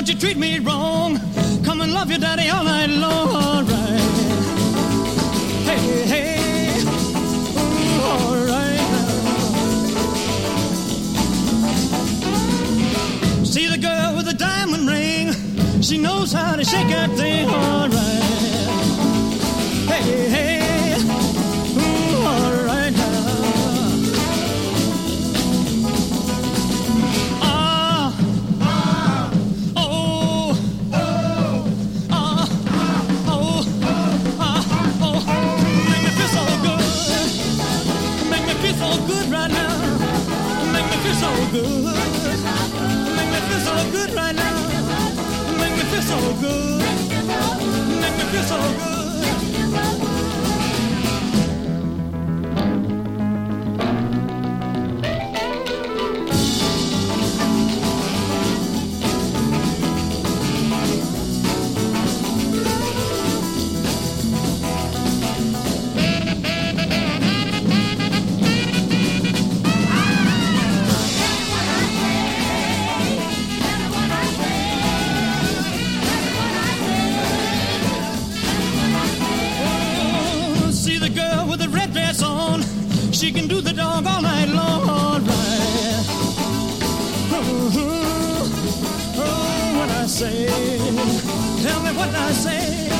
you treat me wrong. Come and love your daddy all night long. All right. Hey, hey. Ooh, all right. See the girl with the diamond ring. She knows how to shake that thing. All right. Hey, hey. Ooh, all right now. So good right now, make me feel so good, make me feel so good right now, make me feel so good, make me feel so good. She can do the dog all night long, all right. Oh, what I say, tell me what I say.